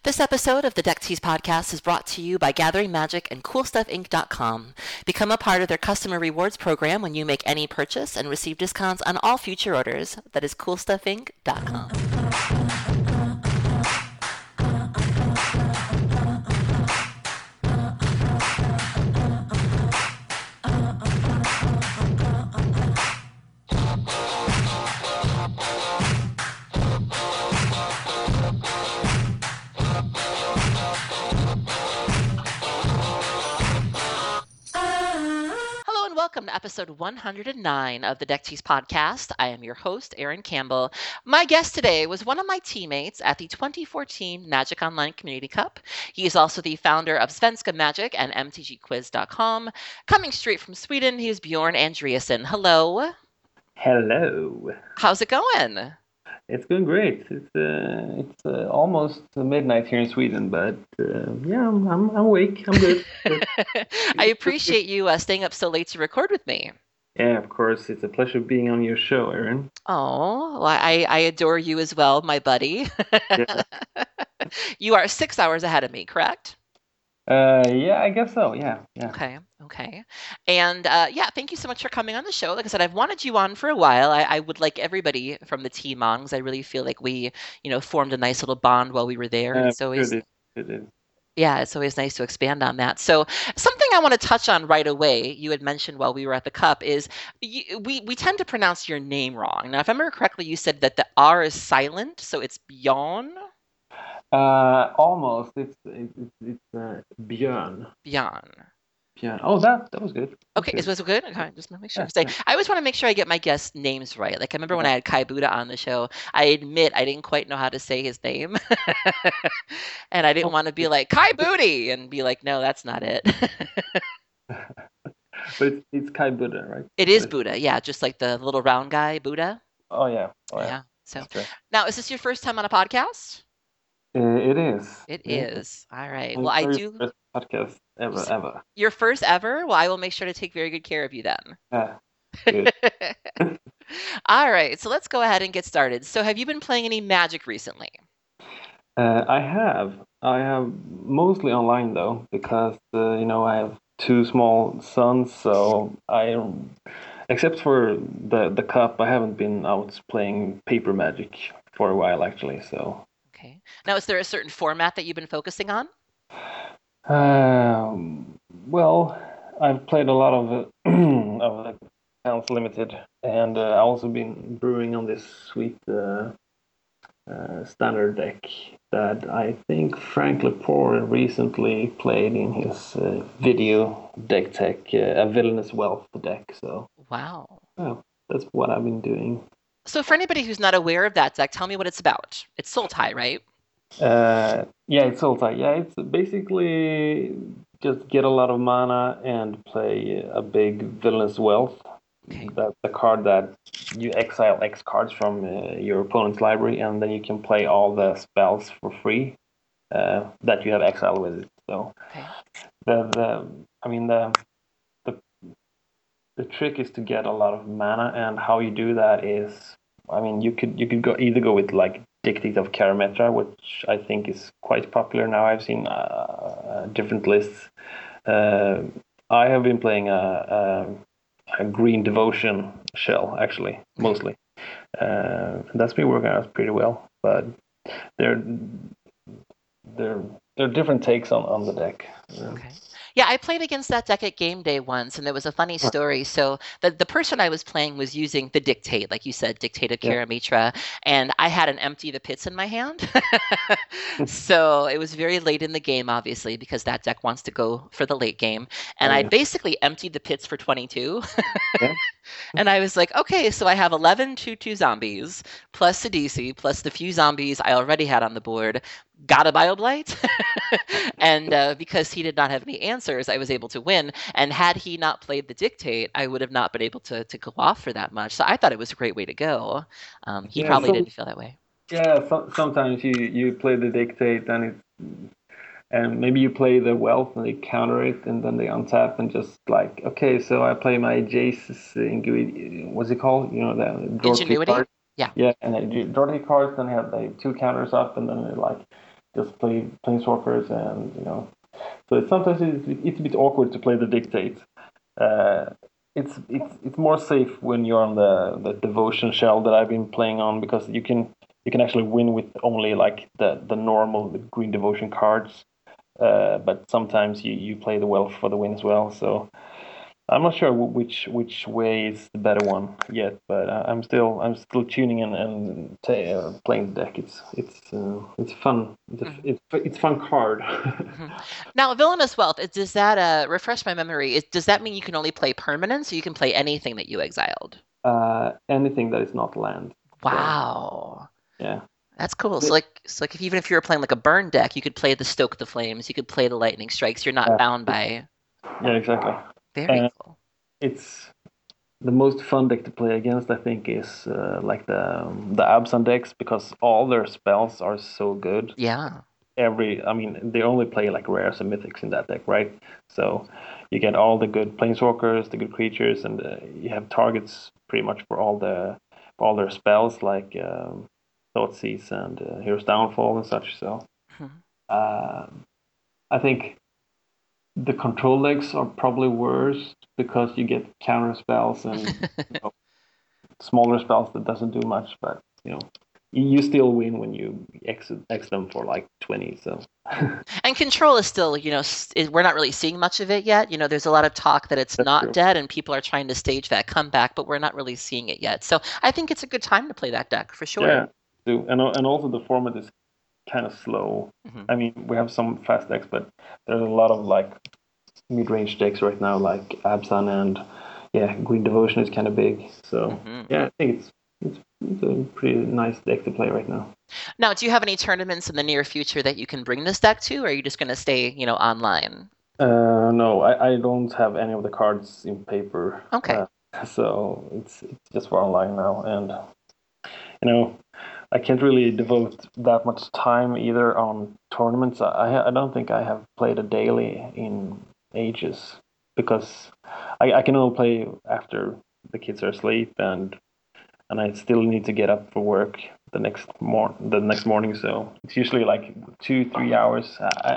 This episode of the Deck Tease podcast is brought to you by Gathering Magic and CoolStuffInc.com. Become a part of their customer rewards program when you make any purchase and receive discounts on all future orders. That is CoolStuffInc.com. Welcome to episode 109 of the Deck Tease podcast. I am your host, Erin Campbell. My guest today was one of my teammates at the 2014 Magic Online Community Cup. He is also the founder of Svenska Magic and MTGQuiz.com. Coming straight from Sweden, he is Bjorn Andreasen. Hello. Hello. How's it going? It's going great. It's almost midnight here in Sweden, but yeah, I'm awake. I'm good. I appreciate you staying up so late to record with me. Yeah, of course. It's a pleasure being on your show, Erin. Oh, well, I adore you as well, my buddy. Yeah. You are 6 hours ahead of me, correct? Yeah, I guess so. Yeah. Okay. And yeah, thank you so much for coming on the show. Like I said, I've wanted you on for a while. I would like everybody from the team on, because I really feel like we, formed a nice little bond while we were there. It's always, yeah, it's always nice to expand on that. So something I want to touch on right away, you had mentioned while we were at the Cup, is we tend to pronounce your name wrong. Now, if I remember correctly, you said that the R is silent, so it's Bjorn. Almost. It's Björn. Björn. Oh, that was good. Okay, is this good? Okay, just want to make sure. I always want to make sure I get my guest names right. Like I remember when I had Kai Buddha on the show, I admit I didn't quite know how to say his name. And I didn't want to be like, Kai Booty, and be like, no, that's not it. But it's Kai Buddha, right? It is Buddha, yeah, just like the little round guy, Buddha. Oh, yeah. Yeah. So now, is this your first time on a podcast? It is. It is. All right. Well, I do. First podcast ever. Your first ever? Well, I will make sure to take very good care of you then. Yeah. Good. All right. So let's go ahead and get started. So have you been playing any Magic recently? I have mostly online though, because I have two small sons, so except for the Cup, I haven't been out playing paper Magic for a while actually. So. Okay. Now, is there a certain format that you've been focusing on? Well, I've played a lot of the Pounds Limited, and I've also been brewing on this sweet standard deck that I think Frank Lepore recently played in his video deck tech, a Villainous Wealth deck. So wow, that's what I've been doing. So for anybody who's not aware of that deck, tell me what it's about. It's Sultai, right? Yeah, it's Sultai. Yeah, it's basically just get a lot of mana and play a big Villainous Wealth. Okay. That's the card that you exile X cards from your opponent's library, and then you can play all the spells for free that you have exiled with it. So the trick is to get a lot of mana, and how you do that is, you could go with like Dictate of Karametra, which I think is quite popular now. I've seen different lists. I have been playing a Green Devotion shell, actually, mostly. That's been working out pretty well, but there are different takes on the deck. Okay. Yeah, I played against that deck at game day once, and there was a funny story. So the person I was playing was using the Dictate, like you said, Dictate of Karametra, and I had an Empty the Pits in my hand. So it was very late in the game, obviously, because that deck wants to go for the late game. And I basically emptied the pits for 22. And I was like, okay, so I have 11 2/2 zombies, plus Sidisi, plus the few zombies I already had on the board. Got a Bioblight. And because he did not have any answers, I was able to win. And had he not played the Dictate, I would have not been able to go off for that much. So I thought it was a great way to go. He probably didn't feel that way. Yeah, sometimes you play the Dictate and maybe you play the Wealth and they counter it, and then they untap and just like, okay, so I play my Jace's what's it called? The Ingenuity? card. Yeah. Yeah, and I do Dorothy cards, then I have like two counters up, and then just play planeswalkers, and so sometimes it's a bit awkward to play the dictate. Uh, it's more safe when you're on the devotion shell that I've been playing on, because you can actually win with only like the normal the green devotion cards. But sometimes you play the wealth for the win as well. So I'm not sure which way is the better one yet, but I'm still tuning in and playing the deck. It's fun. It's fun card. Mhm. Now, Villainous Wealth, does that refresh my memory? Does that mean you can only play permanents, or you can play anything that you exiled? Anything that is not land. So Wow, yeah. that's cool. So like if, even if you were playing like a burn deck, you could play the Stoke the Flames, you could play the Lightning Strikes. You're not Yeah, bound by. yeah, exactly. Very And cool. it's the most fun deck to play against, I think, is like the Abzan decks, because all their spells are so good. Yeah. I mean, they only play like rares and mythics in that deck, right? So you get all the good planeswalkers, the good creatures, and you have targets pretty much for all their spells, like Thoughtseize and Hero's Downfall and such. So Mhm. uh, I think the control decks are probably worse, because you get counter spells and smaller spells that doesn't do much, but you still win when you X them for like 20. So And Control is still, we're not really seeing much of it yet. There's a lot of talk that it's that's not true. dead and people are trying to stage that comeback, but we're not really seeing it yet. So I think it's a good time to play that deck for sure. Yeah, do and also the format is kind of slow. Hmm. I mean, we have some fast decks, but there's a lot of like mid-range decks right now, like Absan, and yeah, Green Devotion is kind of big. So Hmm. yeah, I think it's a pretty nice deck to play right now. Now, do you have any tournaments in the near future that you can bring this deck to, or are you just going to stay, online? No, I don't have any of the cards in paper, Okay. so it's just for online now, and you know I can't really devote that much time either on tournaments. I don't think I have played a daily in ages, because I can only play after the kids are asleep, and I still need to get up for work the next morning. So it's usually like 2 3 hours.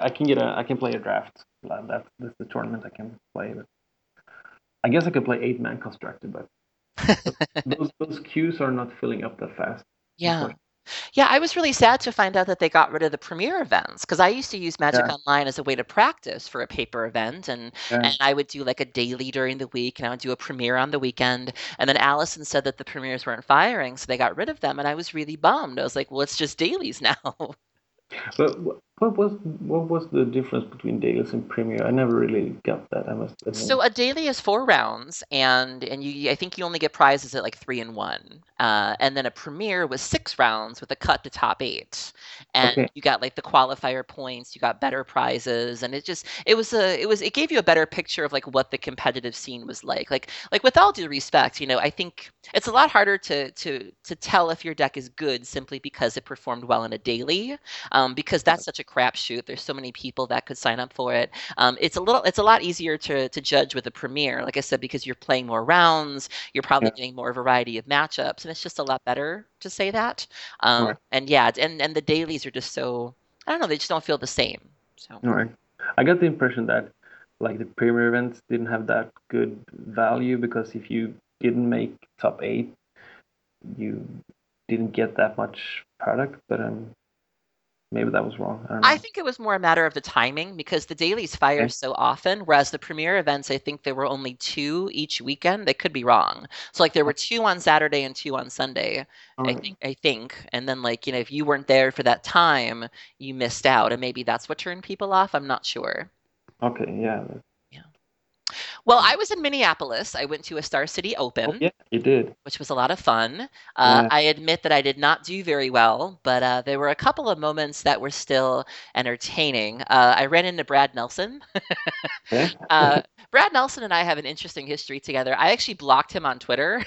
I can play a draft. That's the tournament I can play. But I guess I could play 8-man constructed, but those queues are not filling up that fast, Yeah. unfortunately. Yeah, I was really sad to find out that they got rid of the premiere events because I used to use Magic Yeah, Online as a way to practice for a paper event, and yeah. I would do like a daily during the week, and I would do a premiere on the weekend. And then Allison said that the premieres weren't firing, so they got rid of them, and I was really bummed. I was like, well, it's just dailies now. But what was the difference between dailies and premiere? I never really got that. I must admit. So a daily is 4 rounds, and I think you only get prizes at like 3 and 1, and then a premiere was 6 rounds with a cut to top 8, and Okay. you got like the qualifier points, you got better prizes, and it gave you a better picture of like what the competitive scene was like with all due respect, I think it's a lot harder to tell if your deck is good simply because it performed well in a daily, because that's such a crapshoot. There's so many people that could sign up for it. It's a lot easier to judge with a premiere, like I said, because you're playing more rounds, you're probably Yeah. getting more variety of matchups, and it's just a lot better to say that. All right. And yeah, and the dailies are just so, I don't know, they just don't feel the same. So. All right. I got the impression that like the premier events didn't have that good value, because if you didn't make top 8, you didn't get that much product. But maybe that was wrong. I don't I know. think it was more a matter of the timing because the dailies fire Okay. so often, whereas the premiere events, I think there were only two each weekend. They could be wrong. So like there were two on Saturday and two on Sunday, All I right. think. I think, and then like if you weren't there for that time, you missed out, and maybe that's what turned people off. I'm not sure. Okay. Yeah. Yeah. Well, I was in Minneapolis. I went to a Star City Oh Open, yeah, you did. which was a lot of fun. Yeah. I admit that I did not do very well, but there were a couple of moments that were still entertaining. I ran into Brad Nelson. Okay. uh, Brad Nelson and I have an interesting history together. I actually blocked him on Twitter.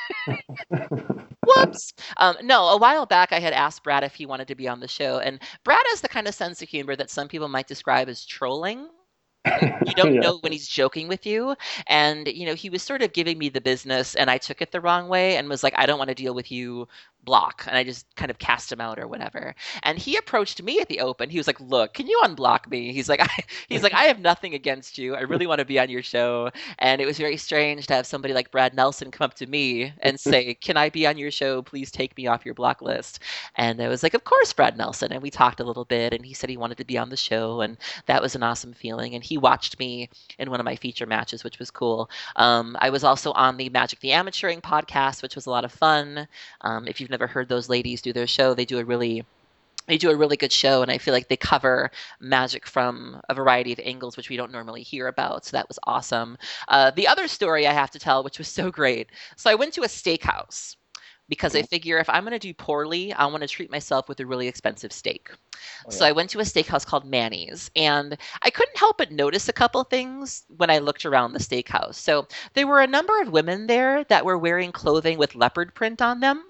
Whoops. No, a while back I had asked Brad if he wanted to be on the show, and Brad has the kind of sense of humor that some people might describe as trolling. You don't Yeah. know when he's joking with you. And, he was sort of giving me the business, and I took it the wrong way and was like, I don't want to deal with you block, and I just kind of cast him out or whatever. And he approached me at the open. He was like, "Look, can you unblock me?" He's like, I have nothing against you. I really want to be on your show. And it was very strange to have somebody like Brad Nelson come up to me and say, "Can I be on your show? Please take me off your block list." And I was like, "Of course, Brad Nelson." And we talked a little bit, and he said he wanted to be on the show, and that was an awesome feeling. And he watched me in one of my feature matches, which was cool. I was also on the Magic the Amateuring podcast, which was a lot of fun. If you've never heard those ladies do their show, they do a really good show, and I feel like they cover Magic from a variety of angles, which we don't normally hear about. So that was awesome. The other story I have to tell, which was so great. So I went to a steakhouse because I Okay. figure if I'm going to do poorly, I want to treat myself with a really expensive steak. Oh So yeah. I went to a steakhouse called Manny's, and I couldn't help but notice a couple things when I looked around the steakhouse. So there were a number of women there that were wearing clothing with leopard print on them,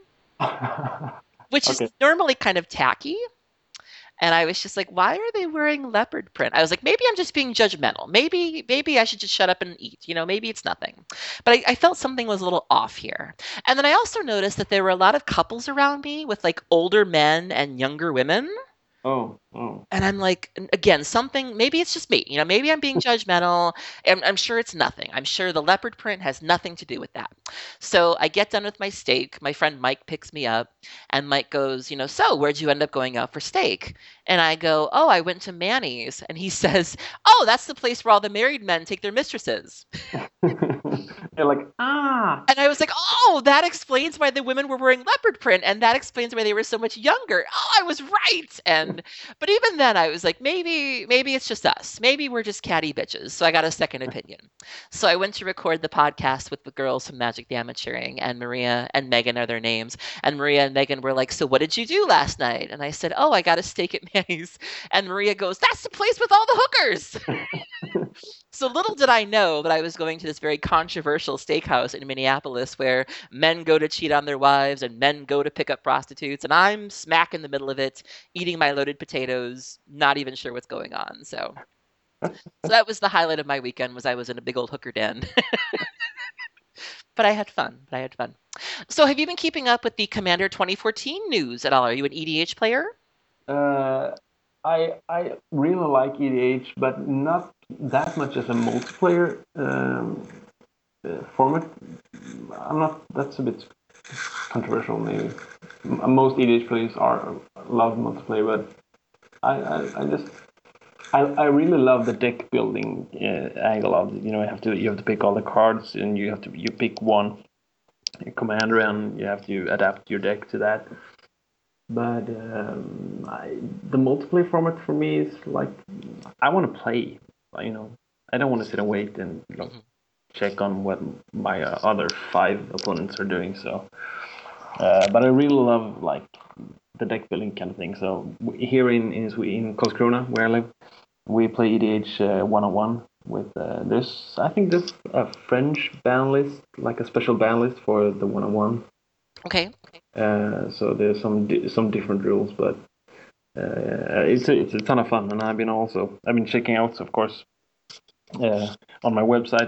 which is Okay. normally kind of tacky. And I was just like, why are they wearing leopard print? I was like, maybe I'm just being judgmental. Maybe I should just shut up and eat. Maybe it's nothing. But I felt something was a little off here. And then I also noticed that there were a lot of couples around me with like older men and younger women. Oh, oh. And I'm like, again, something, maybe it's just me, maybe I'm being judgmental. I'm sure it's nothing. I'm sure the leopard print has nothing to do with that. So I get done with my steak. My friend Mike picks me up, and Mike goes, so where'd you end up going out for steak? And I go, oh, I went to Manny's. And he says, oh, that's the place where all the married men take their mistresses. You're like, ah. And I was like, oh, that explains why the women were wearing leopard print, and that explains why they were so much younger. Oh, I was right. But even then I was like, maybe it's just us. Maybe we're just catty bitches. So I got a second opinion. So I went to record the podcast with the girls from Magic the Amateuring, and Maria and Megan are their names. And Maria and Megan were like, so what did you do last night? And I said, oh, I got a steak at Manny's. And Maria goes, that's the place with all the hookers. So little did I know that I was going to this very controversial steakhouse in Minneapolis where men go to cheat on their wives and men go to pick up prostitutes, and I'm smack in the middle of it, eating my loaded potatoes, not even sure what's going on. So that was the highlight of my weekend, was I was in a big old hooker den. But I had fun. So have you been keeping up with the Commander 2014 news at all? Are you an EDH player? Uh, I really like EDH, but not that much as a multiplayer format. I'm not. That's a bit controversial, maybe. Most EDH players are love multiplayer, but I just I really love the deck building angle of it. You have to pick all the cards, and you pick one commander, and you have to adapt your deck to that. But the multiplayer format for me is like I want to play. I don't want to sit and wait and Mhm. check on what my other five opponents are doing. So, but I really love like the deck building kind of thing. So here in Karlskrona, where I live, we play EDH 1-on-1 with there's a French ban list, like a special ban list for the 1-on-1. Okay. So there's some different rules, but it's a ton of fun, and I've been checking out, of course, on my website.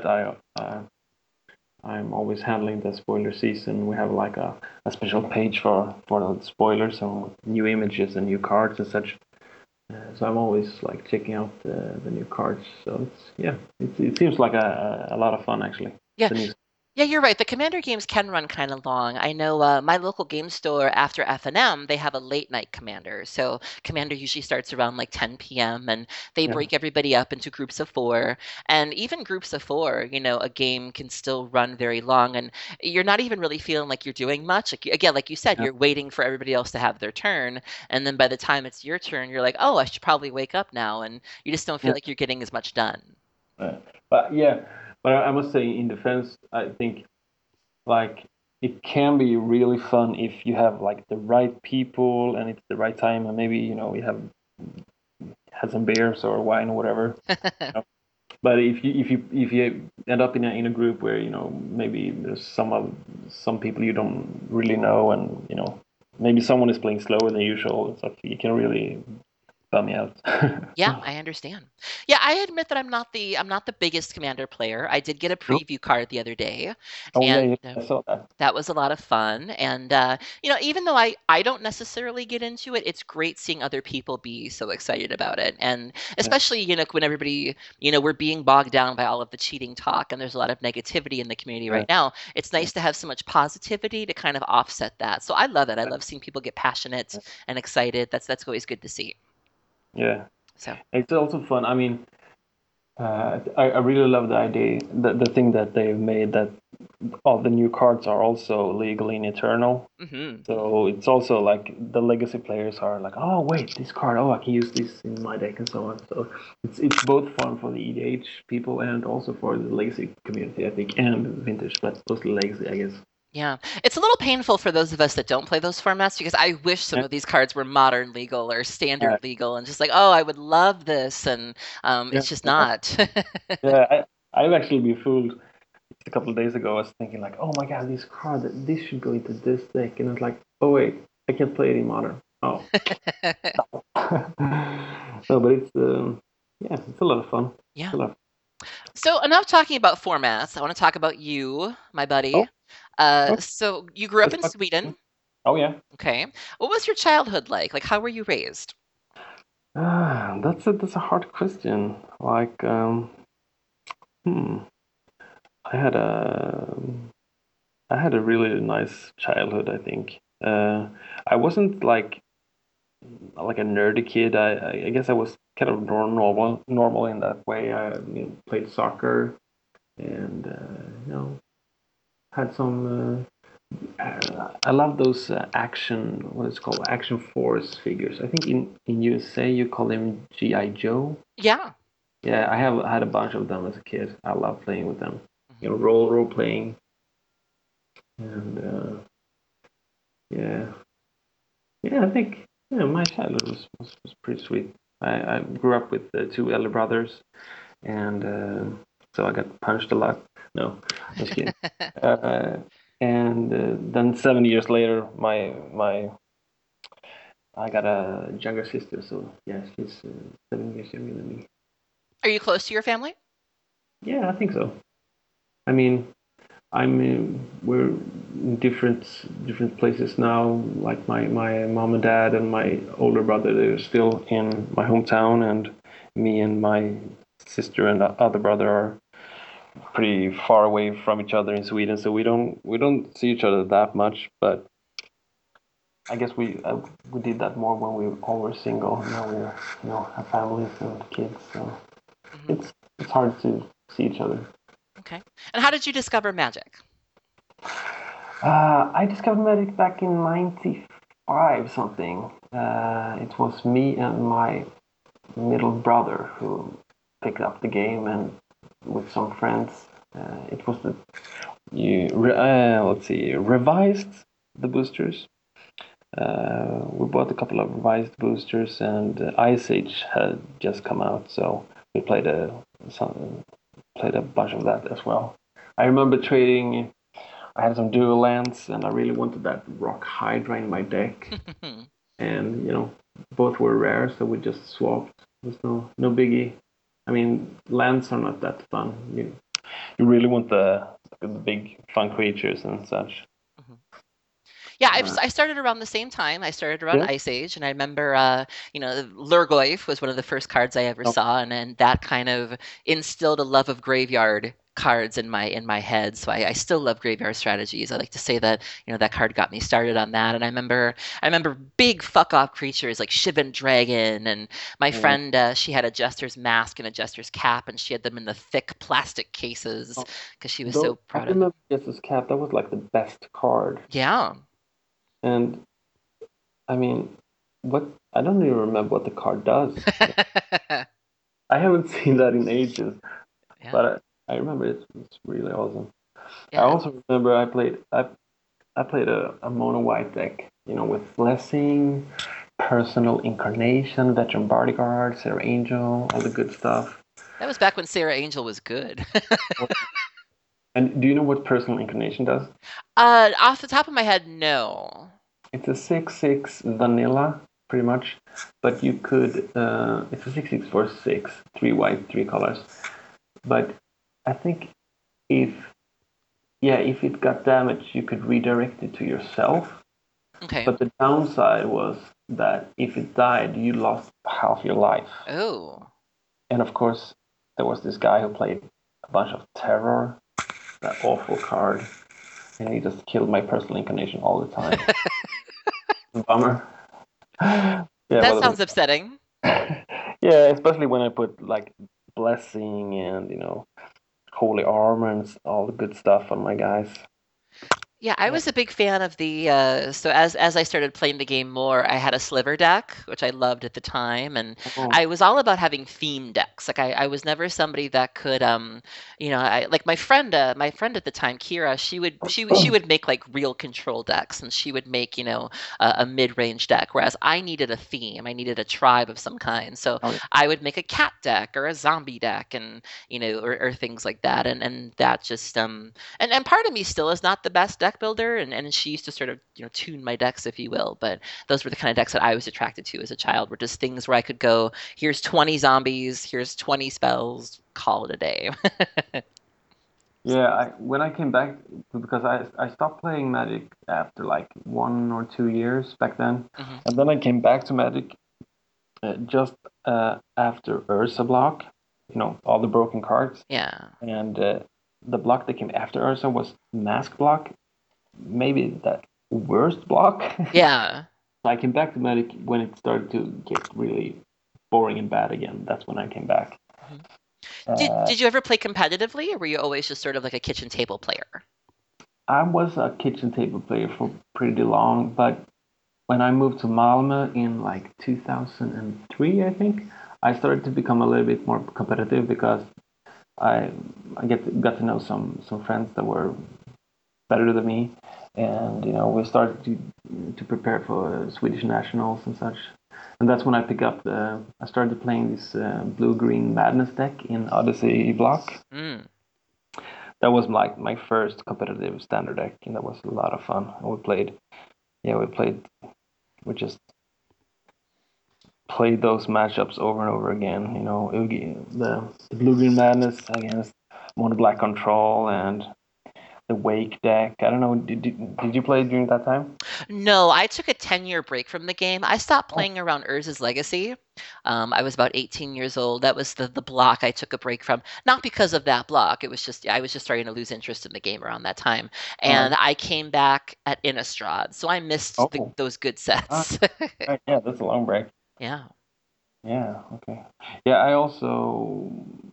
I'm always handling the spoiler season. We have like a special page for the spoilers, so new images and new cards and such. So I'm always like checking out the new cards. So it seems like a lot of fun actually. Yeah. The new Yeah, you're right. The Commander games can run kind of long. I know my local game store after F&M, they have a late night Commander. So Commander usually starts around like 10 p.m. and they yeah. break everybody up into groups of four. And even groups of four, a game can still run very long. And you're not even really feeling like you're doing much. Like, again, like you said, Yeah. you're waiting for everybody else to have their turn. And then by the time it's your turn, you're like, oh, I should probably wake up now. And you just don't feel Yeah. like you're getting as much done. Uh, but I must say, in defense, I think like it can be really fun if you have like the right people and it's the right time, and maybe you have had some beers or wine or whatever. But if you end up in a group where maybe there's some people you don't really know, and maybe someone is playing slower than usual, it's like you can really bum me out. Yeah, I understand. Yeah, I admit that I'm not the biggest Commander player. I did get a No? preview card the other day, Oh yeah, and yeah, I saw that. that was a lot of fun. And even though I don't necessarily get into it, it's great seeing other people be so excited about it. And Yeah, especially, when everybody, we're being bogged down by all of the cheating talk and there's a lot of negativity in the community yeah, right now. It's yeah, nice to have so much positivity to kind of offset that. So I love it. I love seeing people get passionate and excited. That's always good to see. yeah. So, It's also fun. I mean, I really love the idea, the thing that they've made that all the new cards are also legal in Eternal. mhm. So it's also like the legacy players are like, oh wait, this card, oh I can use this in my deck and so on. So it's both fun for the EDH people and also for the legacy community, I think, and vintage, but mostly legacy, I guess. Yeah. It's a little painful for those of us that don't play those formats because I wish some Yeah, of these cards were modern legal or uh, standard legal and just like, oh, I would love this. And yeah, it's just yeah. not. Yeah, I've actually been fooled a couple of days ago. I was thinking like, oh my god, this card, this should go into this deck, and it's like, oh wait, I can't play it in modern. Oh, no, but it's yeah, it's a lot of fun. It's Yeah. a lot of So enough talking about formats. I want to talk about you, my buddy. oh, oh, So you grew up let's in talk. Sweden. Oh yeah, Okay. What was your childhood like? Like, how were you raised? that's a hard question. Like, hmm, I had a I had a really nice childhood. I think. I wasn't like a nerdy kid. I guess I was kind of normal in that way. I played soccer and had some. I love those action. What is it called? Action Force figures. I think in USA you call them GI Joe. Yeah. Yeah, I have had a bunch of them as a kid. I love playing with them. Mhm. Role playing and yeah, yeah. I think my childhood was pretty sweet. I grew up with two elder brothers, and so I got punched a lot. No, just kidding. Uh, and then 7 years later, my I got a younger sister, so yeah, she's 7 years younger than me. Are you close to your family? Yeah, I think so. I mean, we're in different places now. Like my mom and dad and my older brother, they're still in my hometown, and me and my sister and the other brother are pretty far away from each other in Sweden, so we don't see each other that much. But I guess we did that more when we all were single. Now we're have families and kids, so Hmm. it's hard to see each other. Okay. And how did you discover magic? I discovered Magic back in '95 something. It was me and my middle brother who picked up the game and with some friends. It was the let's see, revised the boosters. We bought a couple of revised boosters, and Ice Age had just come out, so we played a bunch of that as well. I remember trading. I had some dual lands, and I really wanted that Rock Hydra in my deck. And both were rare, so we just swapped. There's no biggie. I mean, lands are not that fun. You really want the big fun creatures and such. Mhm. Yeah, Uh, I started around the same time. I started around yeah. Ice Age, and I remember, Lurgoyf was one of the first cards I ever Oh, saw, and that kind of instilled a love of graveyard cards in my head. So I still love graveyard strategies. I like to say that that card got me started on that. And I remember big fuck off creatures like Shivan Dragon, and my yeah. friend she had a Jester's mask and a Jester's cap, and she had them in the thick plastic cases Oh, because she was so though I proud of them. remember Justice Cap. That was like the best card. Yeah. And I mean, what I don't even remember what the card does. I haven't seen that in ages, Yeah. but I remember it's really awesome. I Yeah. also remember I played a mono white deck, with Blessing, Personal Incarnation, Veteran Bodyguard, Sarah Angel, all the good stuff. That was back when Sarah Angel was good. And do you know what Personal Incarnation does? Off the top of my head, no. It's a 6/6 vanilla. pretty much. But you could, it's a 6/6 for 6, 3 white, 3 colors. But I think if, yeah, if it got damaged, you could redirect it to yourself. Okay. But the downside was that if it died, you lost half your life. Oh. And of course, there was this guy who played a bunch of Terror, that awful card, and he just killed my personal inclination all the time. Bummer. Yeah, That well, sounds upsetting. yeah, especially when I put like blessing and holy armor and all the good stuff on my guys. Yeah, I Yeah. was a big fan of the so as I started playing the game more, I had a sliver deck, which I loved at the time, and Oh, I was all about having theme decks. Like I was never somebody that could I like my friend at the time, Kira, she would make like real control decks and she would make, a mid-range deck, whereas I needed a theme. I needed a tribe of some kind. So oh, I would make a cat deck or a zombie deck and or things like that. And that just and part of me still is not the best deck builder, and she used to sort of tune my decks, if you will. But those were the kind of decks that I was attracted to as a child, were just things where I could go, here's 20 zombies, here's 20 spells, call it a day. yeah. When I came back, because I stopped playing Magic after like 1 or 2 years back then, Hmm. and then I came back to Magic just after Ursa block. All the broken cards, Yeah. and the block that came after Ursa was Mask block, maybe that worst block. Yeah. I came back to Magic when it started to get really boring and bad again. That's when I came back. Mhm. Uh, Did you ever play competitively, or were you always just sort of like a kitchen table player? I was a kitchen table player for pretty long, but when I moved to Malmö in like 2003, I think, I started to become a little bit more competitive because I got to know some friends that were better than me, and we started to prepare for Swedish nationals and such. And that's when I started playing this blue green madness deck in Odyssey block. Mm. That was like my first competitive standard deck, and that was a lot of fun. And we just played those matchups over and over again. The blue green madness against mono black control and the Wake deck. I don't know. Did you play during that time? No, I took a 10-year break from the game. I stopped Oh, playing around Urza's Legacy. I was about 18 years old. That was the block I took a break from. Not because of that block. It was just I was just starting to lose interest in the game around that time. all And right. I came back at Innistrad, so I missed Oh, those good ah, sets. right. Yeah, that's a long break. Yeah. Yeah. Okay. Yeah, I also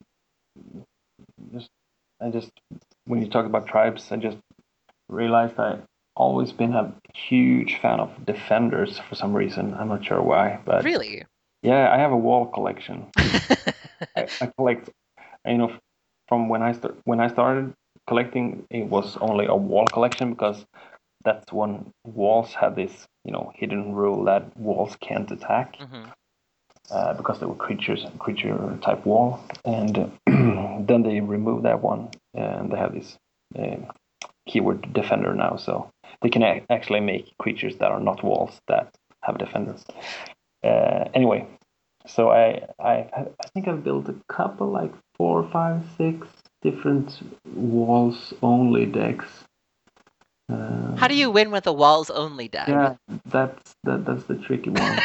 just I just when you talk about tribes, I just realized I always been a huge fan of defenders for some reason. I'm not sure why, but Really? yeah, I have a wall collection. I collect, from when I started collecting, it was only a wall collection because that's when walls had this, hidden rule that walls can't attack Hmm. because they were creature type wall, and then they removed that one, and they have this uh, keyword defender now, so they can actually make creatures that are not walls that have defenders. Anyway, so I think I've built a couple, like 4, 5, 6 different walls only decks. How do you Um, win with a walls only deck? yeah, that's the tricky one.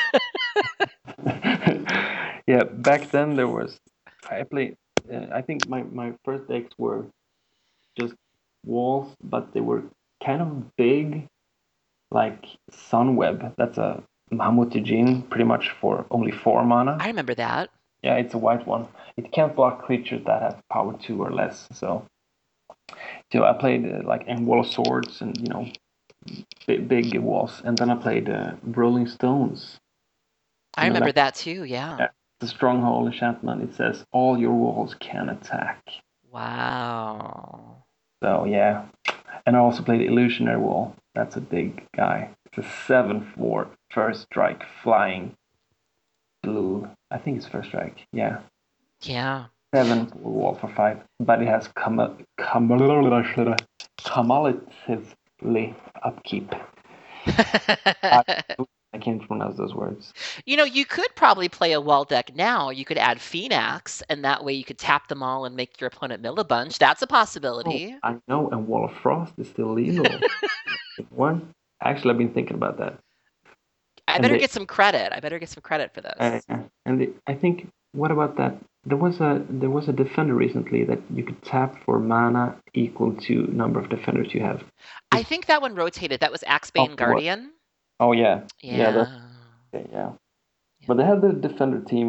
Yeah, back then there was I played. I think my first decks were just walls, but they were kind of big, like Sunweb. That's a Mahmut pretty much for only 4 mana. I remember that. Yeah, it's a white one. It can't block creatures that have power 2 or less. So I played like and Wall of Swords and big walls, and then I played Rolling Stones. I You know remember that? that too. Yeah. Yeah. The Stronghold enchantment. It says all your walls can attack. Wow. So yeah, and I also played Illusionary Wall. That's a big guy. It's a 7/4 first strike flying blue. I think it's first strike. Yeah, Yeah. 7 wall for 5, but it has cumulatively upkeep. Uh, I can't pronounce those words. You could probably play a wall deck now. You could add Phoenix, and that way you could tap them all and make your opponent mill a bunch. That's a Oh, possibility. I know, and Wall of Frost is still legal. What? Actually, I've been thinking about that. I And better the get some credit. I better get some credit for those. I think what about that? There was a defender recently that you could tap for mana equal to number of defenders you have. I Just think that one rotated. That was oh, Axebane it was. Guardian. Oh yeah, yeah, Yeah. yeah. Yeah. But they had the defender team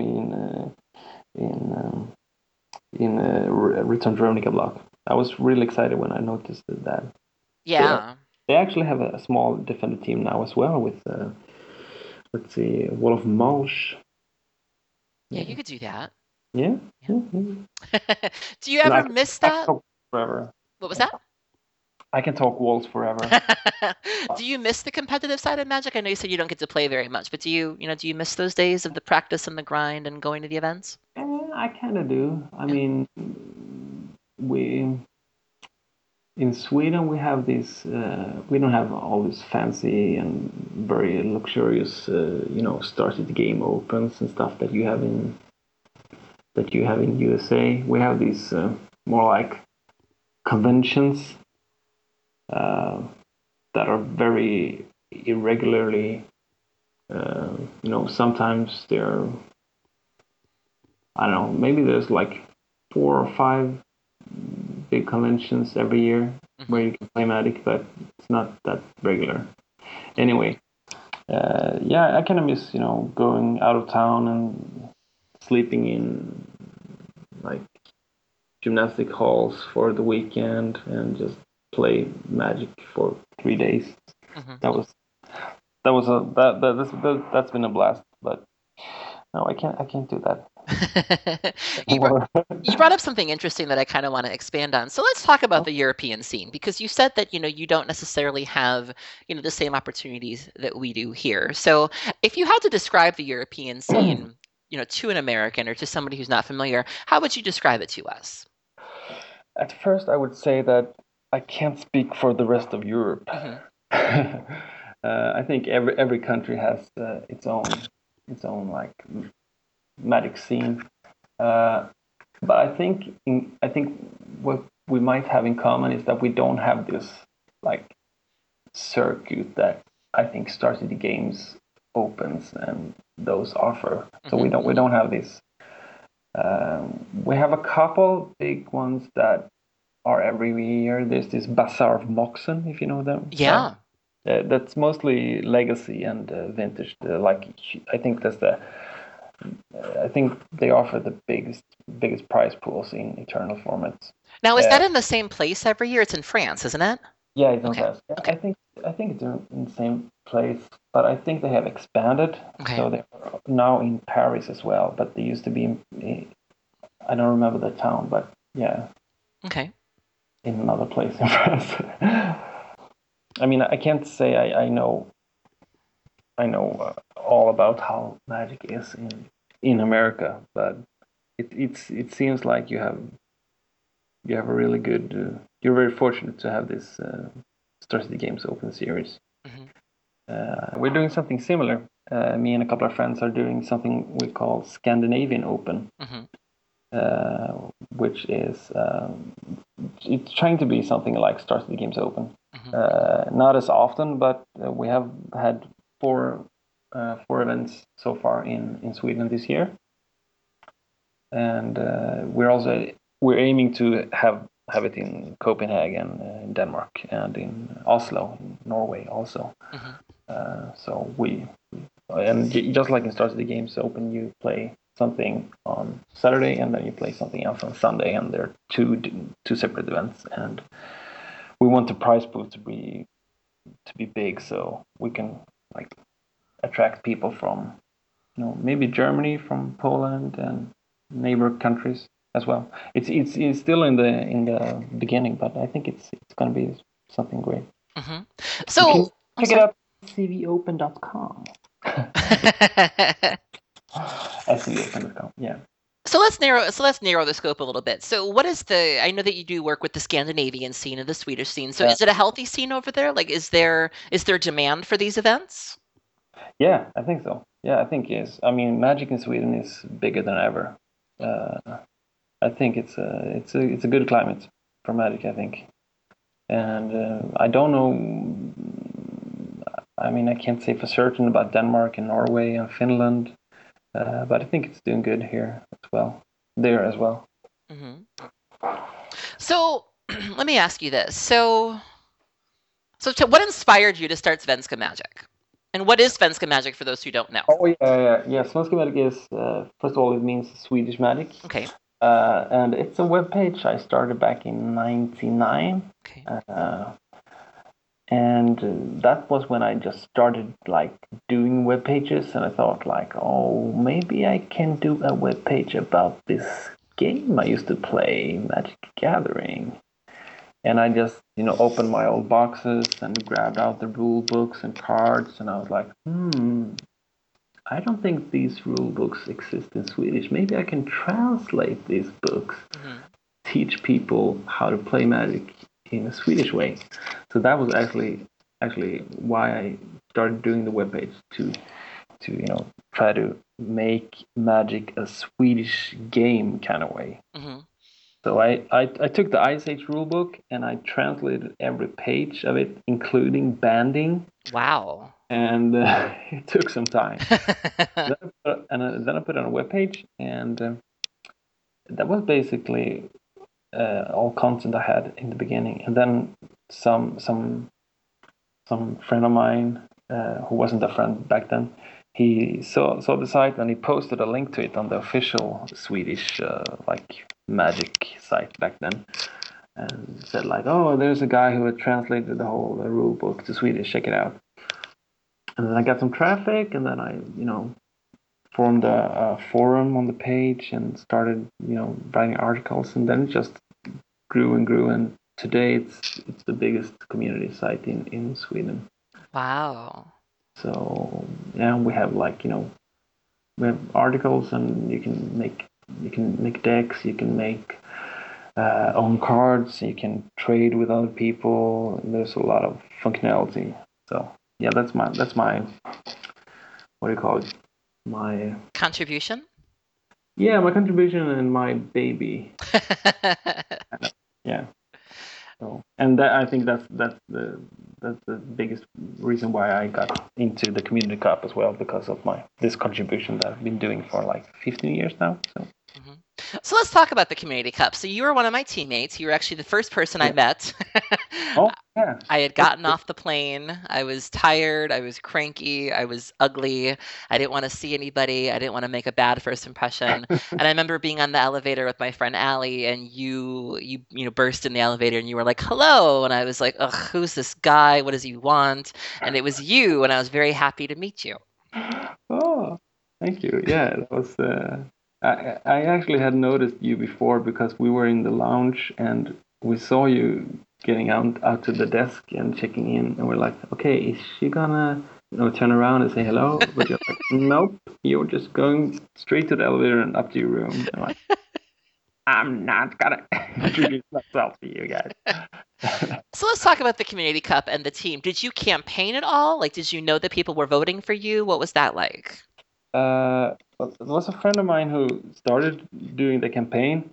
in Return to Ravnica block. I was really excited when I noticed that. They Yeah. they actually have a small defender team now as well with let's see, Wall of Mulch. Yeah, Yeah, you could do that. yeah, Yeah. yeah, yeah. Do you And ever miss I can that? talk forever. What was that? I can talk walls forever. Do you miss the competitive side of Magic? I know you said you don't get to play very much, but do you miss those days of the practice and the grind and going to the events? I kind of do. I Yeah. mean, we in Sweden we have this. We don't have all this fancy and very luxurious, started game opens and stuff that you have in USA. We have these more like conventions uh, that are very irregularly. Sometimes they're, I don't know, maybe there's like 4 or 5 big conventions every year where Hmm. you can play Magic, but it's not that regular. Anyway, yeah, I kind of miss, going out of town and sleeping in like gymnastic halls for the weekend and just play Magic for 3 days. Hmm. That's been a blast, but no, I can't do that You brought anymore. you brought up something interesting that I kind of want to expand on. So let's talk about the European scene because you said that, you don't necessarily have, the same opportunities that we do here. So if you had to describe the European scene, to an American or to somebody who's not familiar, how would you describe it to us? At first, I would say that I can't speak for the rest of Europe. Hmm. I think every country has its own like magic scene. Uh, but I think what we might have in common is that we don't have this like circuit that I think Star City Games opens and those offer. So we Hmm. don't have this. We have a couple big ones that are every year. There's this Bazaar of Moxon, if you know them. Yeah. That's mostly legacy and vintage. I think I think they offer the biggest prize pools in Eternal formats. Now, is Uh, that in the same place every year? It's in France, isn't it? yeah, it's in Okay. France. Yeah, Okay. I think it's in the same place, but I think they have expanded, Okay. so they're now in Paris as well. But they used to be I don't remember the town, but yeah, Okay. in another place in France. I mean, I can't say I know all about how Magic is in America, but it seems like you have a really good. You're very fortunate to have this Star City Games Open series. Hmm. We're doing something similar. Me and a couple of friends are doing something we call Scandinavian Open, Hmm. uh, which is it's trying to be something like Star City Games Open. Hmm. Not as often, but we have had four events so far in Sweden this year, and we're aiming to have it in Copenhagen, in Denmark, and in Oslo, in Norway also. Hmm. So just like in Star City Games Open, you play something on Saturday and then you play something else on Sunday, and they're two separate events. And we want the prize pool to be big, so we can like attract people from maybe Germany, from Poland, and neighbor countries as well. It's still in the beginning, but I think it's going to be something great. Hmm. You can So, I'm check it sorry. out at cvopen.com. SVOpen.com. Yeah. So let's narrow the scope a little bit. So I know that you do work with the Scandinavian scene and the Swedish scene. So Yeah. is it a healthy scene over there? Like is there demand for these events? Yeah, I think so. Yeah, I think yes. I mean, Magic in Sweden is bigger than ever. I think it's a good climate for Magic, I think. And I don't know. I mean, I can't say for certain about Denmark and Norway and Finland, but I think it's doing good here as well. There as well. Hmm. So let me ask you this. So what inspired you to start Svenska Magic? And what is Svenska Magic for those who don't know? Oh yeah. Svenska Magic is first of all it means Swedish magic, Okay. and it's a web page I started back in '99. Okay. And that was when I just started like doing web pages, and I thought like, oh, maybe I can do a web page about this game I used to play, Magic Gathering. And I just, opened my old boxes and grabbed out the rule books and cards, and I was like, I don't think these rule books exist in Swedish. Maybe I can translate these books, teach people how to play Magic in a Swedish way. So that was actually why I started doing the webpage to try to make Magic a Swedish game kind of way. Mm-hmm. So I took the Ice Age rulebook and I translated every page of it, including banding. Wow. And it took some time. Then I put it on a webpage, and that was basically all content I had in the beginning. And then some friend of mine who wasn't a friend back then, he saw the site and he posted a link to it on the official Swedish like Magic site back then, and said like, oh, there's a guy who had translated the whole rule book to Swedish. Check it out. And then I got some traffic, and then I formed a forum on the page and started writing articles, and then it just grew and grew, and today it's the biggest community site in Sweden. Wow. So yeah, we have we have articles, and you can make decks, you can make own cards, you can trade with other people. There's a lot of functionality. So yeah, that's my what do you call it? My Contribution? my contribution and my baby. Yeah. So, and that, I think that's the biggest reason why I got into the Community Cup as well, because of this contribution that I've been doing for like 15 years now. So. So let's talk about the Community Cup. So you were one of my teammates. You were actually the first person I met. Oh, yeah. I had gotten off the plane. I was tired. I was cranky. I was ugly. I didn't want to see anybody. I didn't want to make a bad first impression. And I remember being on the elevator with my friend Allie, and you burst in the elevator and you were like, "Hello," and I was like, "Ugh, who's this guy? What does he want?" And it was you, and I was very happy to meet you. Oh, thank you. Yeah, that was. I actually had noticed you before because we were in the lounge and we saw you getting out to the desk and checking in, and we're like, okay, is she gonna turn around and say hello? But you're like, nope, you're just going straight to the elevator and up to your room. And I'm like, I'm not gonna introduce myself to you guys. So let's talk about the Community Cup and the team. Did you campaign at all? Like, did you know that people were voting for you? What was that like? Well, there was a friend of mine who started doing the campaign,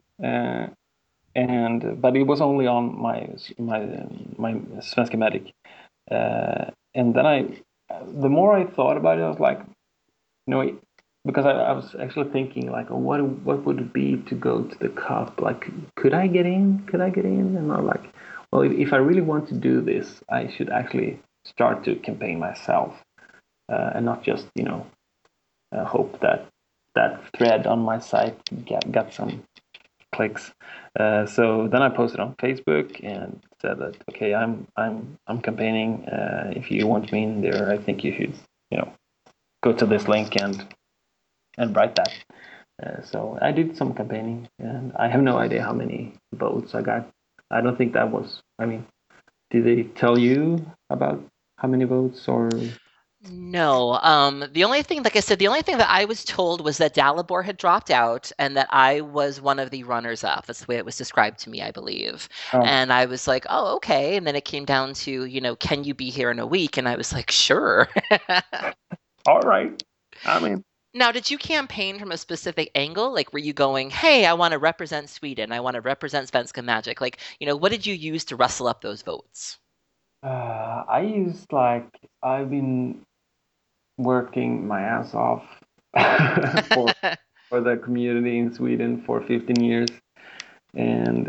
but it was only on my Svenska Magic. And then the more I thought about it, I was like, because I was actually thinking like, oh, what would it be to go to the cup? Like, could I get in? Could I get in? And I'm like, well, if I really want to do this, I should actually start to campaign myself, and not just hope that thread on my site got some clicks. So then I posted on Facebook and said that, okay, I'm campaigning. If you want me in there, I think you should go to this link and write that. So I did some campaigning, and I have no idea how many votes I got. I don't think that was. I mean, did they tell you about how many votes or? No. The only thing, like I said, the only thing that I was told was that Dalibor had dropped out and that I was one of the runners up. That's the way it was described to me, I believe. Oh. And I was like, oh, okay. And then it came down to, can you be here in a week? And I was like, sure. All right. I mean, Now, did you campaign from a specific angle? Like, were you going, hey, I want to represent Sweden. I want to represent Svenska Magic. Like, what did you use to rustle up those votes? I used like I've been working my ass off for the community in Sweden for 15 years, and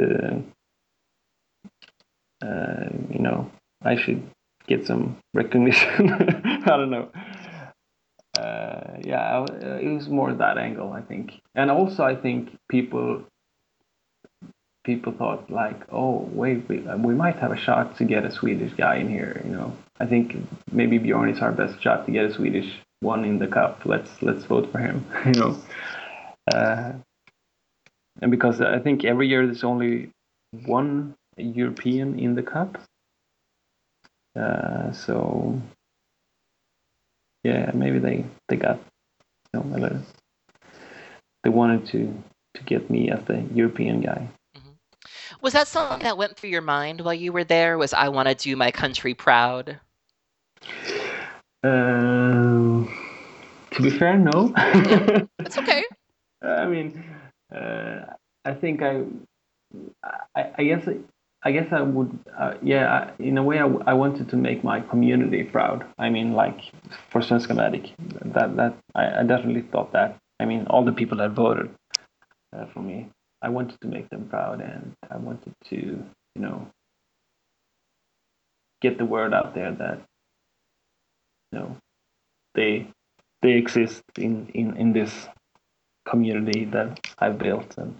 I should get some recognition. I don't know. Yeah, it was more that angle, I think, and also I think people thought like, oh wait, we might have a shot to get a Swedish guy in here. I think maybe Bjorn is our best shot to get a Swedish one in the cup. Let's vote for him. Uh, and because I think every year there's only one European in the cup, so yeah, maybe they got a little, they wanted to get me as the European guy. Was that something that went through your mind while you were there? Was I want to do my country proud? To be fair, no. That's okay. I mean, I think I guess I would. Yeah, in a way, I wanted to make my community proud. I mean, like for Svenska Medic, that I definitely thought that. I mean, all the people that voted for me, I wanted to make them proud, and I wanted to, get the word out there that, they exist in this community that I've built, and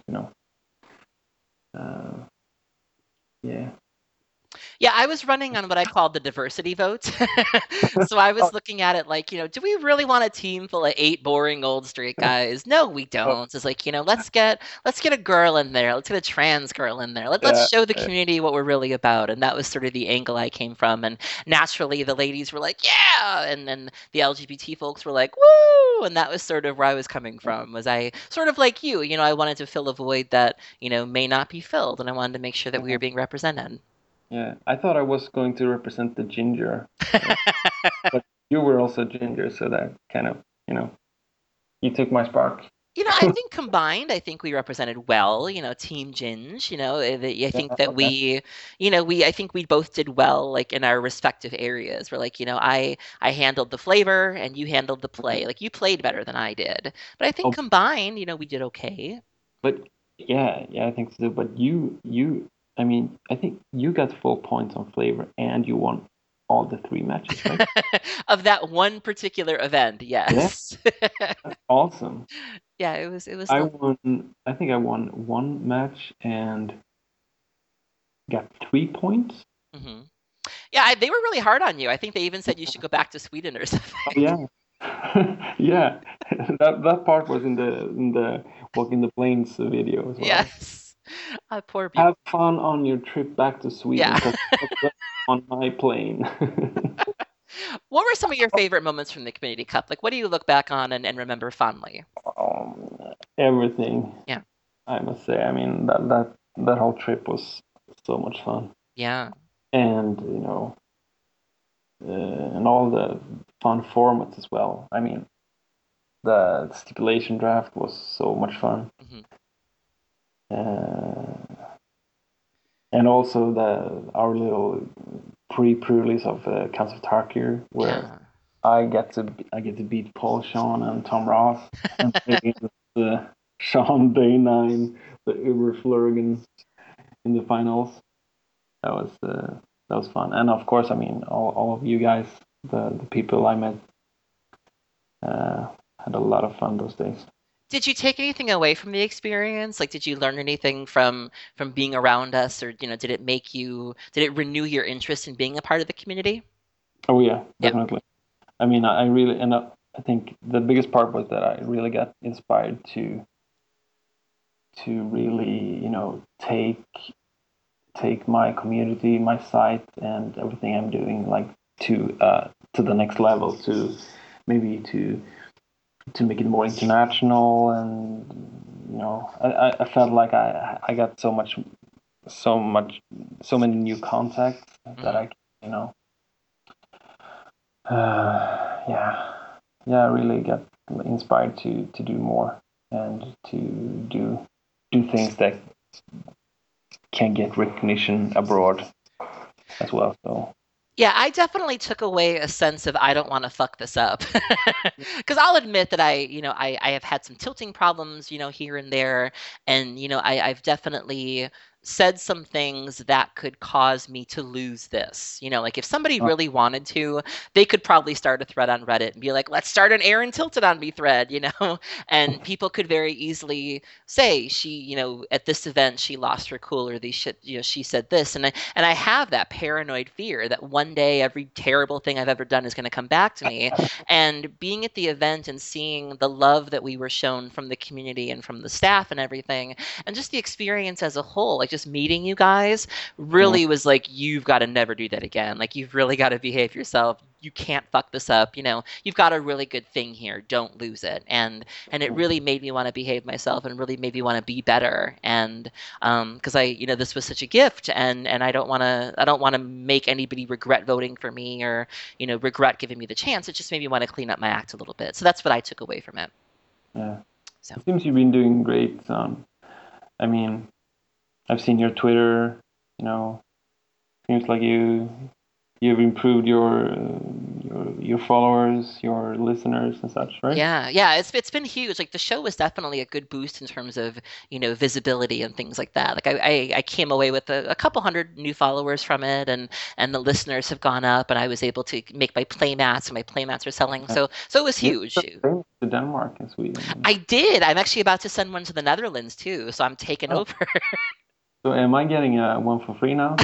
yeah. Yeah, I was running on what I called the diversity vote. So I was looking at it like, do we really want a team full of 8 boring old straight guys? No, we don't. It's like, let's get a girl in there. Let's get a trans girl in there. Let's Yeah, show the community what we're really about. And that was sort of the angle I came from. And naturally, the ladies were like, yeah. And then the LGBT folks were like, woo. And that was sort of where I was coming from. Was I sort of like you? I wanted to fill a void that, may not be filled. And I wanted to make sure that we were being represented. yeah. I thought I was going to represent the ginger, but you were also ginger, so that kind of, you took my spark. I think combined, I think we represented well, Team Ginge, I Yeah, think that okay. I think we both did well, like in our respective areas. We're like, I handled the flavor and you handled the play. Like you played better than I did. But I think Oh, combined, we did okay. but yeah, I think so. But I mean, I think you got 4 points on flavor, and you won all the 3 matches, right? Of that one particular event, Yeah, yes. that's awesome. Yeah, it was I still. won. I think I won one match and got 3 points. Hmm. Yeah, they were really hard on you. I think they even said you should go back to Sweden or Oh something. yeah, yeah. That part was in the Walk in the Plains video as well. Yes. Poor Bjorn. Have fun on your trip back to Sweden, Yeah. because on my plane. What were some of your favorite moments from the Community Cup? Like, what do you look back on and remember fondly? Everything, Yeah. I must say. I mean, that whole trip was so much fun, Yeah. and and all the fun formats as well. I mean, the stipulation draft was so much fun, Hmm. uh, and also our little pre-release of Council of Tarkir, where Yeah. I get to beat Paul Sean and Tom Ross and play against Sean Day 9, the Uber Flurgan in the finals. That was fun, and of course, I mean, all of you guys, the people I met, uh, had a lot of fun those days. Did you take anything away from the experience? Like, did you learn anything from being around us, or did it renew your interest in being a part of the community? Oh yeah, Yeah. definitely. I mean, I really, and I think the biggest part was that I really got inspired to really, take my community, my site, and everything I'm doing, like to the next level, to maybe to make it more international, and I felt like I got so much, so many new contacts that Hmm. I, yeah, yeah, really get inspired to do more and to do things that can get recognition abroad as well. So Yeah, I definitely took away a sense of I don't want to fuck this up. Because I'll admit that I have had some tilting problems, here and there. And, I've definitely said some things that could cause me to lose this. Like if somebody really wanted to, they could probably start a thread on Reddit and be like, let's start an Aaron tilted on me thread. And people could very easily say at this event she lost her cool or she said this. And I have that paranoid fear that one day every terrible thing I've ever done is going to come back to me. And being at the event and seeing the love that we were shown from the community and from the staff and everything, and just the experience as a whole, like just meeting you guys yeah, really was like, you've got to never do that again. Like, you've really got to behave yourself. You can't fuck this up. You've got a really good thing here. Don't lose it. And it really made me want to behave myself and really made me want to be better. And because this was such a gift, and I don't want to make anybody regret voting for me or regret giving me the chance. It just made me want to clean up my act a little bit. So that's what I took away from it. yeah. So It seems you've been doing great. I mean, I've seen your Twitter. You know, seems like you've improved your followers, your listeners, and such, right? yeah, it's been huge. Like the show was definitely a good boost in terms of visibility and things like that. Like I came away with a couple hundred new followers from it, and the listeners have gone up, and I was able to make my playmats, and my playmats are selling. Yeah. So it was You huge. to Denmark and Sweden. I did. I'm actually about to send one to the Netherlands too, so I'm taking Oh, over. so am I getting one for free now?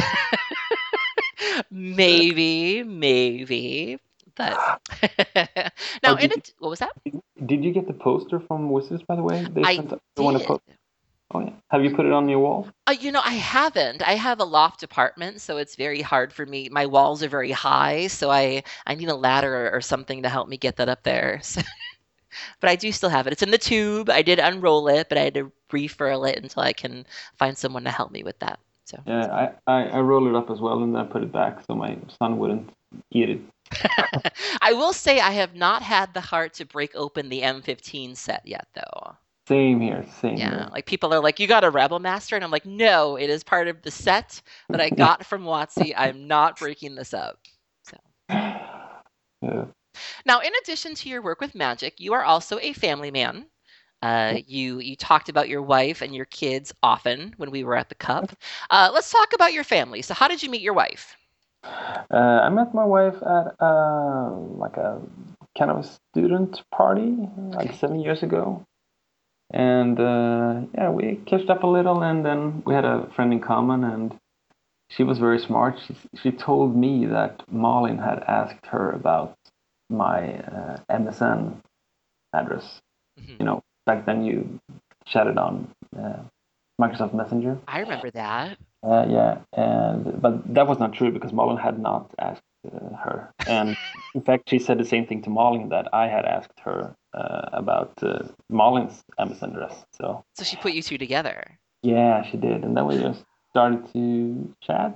Maybe, but Oh, now what was that? did you get the poster from Wizards, by the way? They I sent the one to did. post. Oh yeah. Have you put it on your wall? I haven't. I have a loft apartment, so it's very hard for me. My walls are very high, so I need a ladder or something to help me get that up there. So, but I do still have it. It's in the tube. I did unroll it, but I had to refurl it until I can find someone to help me with that. So Yeah, I rolled it up as well and then put it back so my son wouldn't eat it. I will say I have not had the heart to break open the M15 set yet, though. Same here, same Yeah, here. like people are like, you got a Rebel Master? And I'm like, no, it is part of the set that I got from WotC. I'm not breaking this up. So Yeah. now, in addition to your work with Magic, you are also a family man. You talked about your wife and your kids often when we were at the Cup. Let's talk about your family. So, how did you meet your wife? I met my wife at like a kind of a student party like Okay. 7 years ago, and yeah, we catched up a little, and then we had a friend in common, and she was very smart. She told me that Malin had asked her about my MSN address. Hmm. You know, back then you chatted on uh, Microsoft Messenger. I remember that. Yeah, and but that was not true because Malin had not asked her, and in fact, she said the same thing to Malin that I had asked her about Malin's Amazon address. So So she put you two together. yeah, she did, and then we just started to chat.